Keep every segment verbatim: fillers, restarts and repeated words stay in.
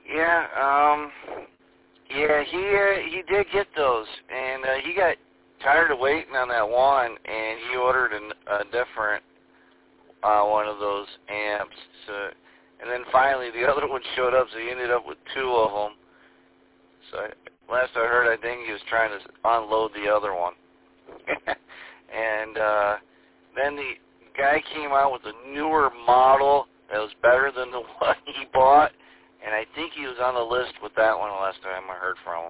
Yeah, um, yeah, he uh, he did get those, and uh, he got tired of waiting on that one, and he ordered an, a different uh, one of those amps. So, and then finally the other one showed up, so he ended up with two of them. So last I heard, I think he was trying to unload the other one. And uh, then the guy came out with a newer model that was better than the one he bought, and I think he was on the list with that one last time I heard from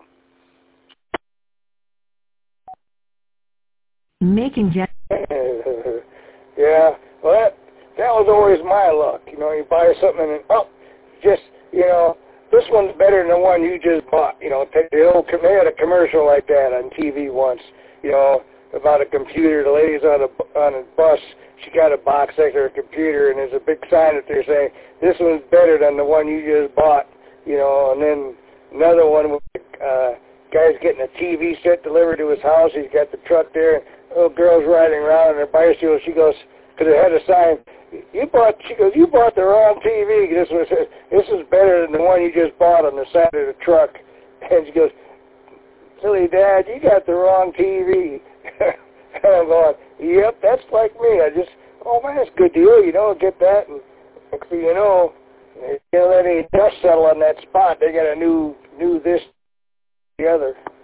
him. Making Jack. Yeah, well, that, that was always my luck. You know, you buy something and, oh, just, you know, this one's better than the one you just bought. You know, the old, they had a commercial like that on T V once, you know, about a computer. The lady's on a, on a bus. She got a box next to her computer, and there's a big sign that they're saying, this one's better than the one you just bought, you know. And then another one with uh, guy's getting a T V set delivered to his house. He's got the truck there. Little girl's riding around on her bicycle. She goes, because it had a sign, you bought, she goes, you bought the wrong T V. This was, this is better than the one you just bought on the side of the truck. And she goes, silly Dad, you got the wrong T V. And I'm going, yep, that's like me. I just, oh man, that's a good deal, you know, get that. And next thing you know, you don't let any dust settle on that spot. They got a new, new this, the other.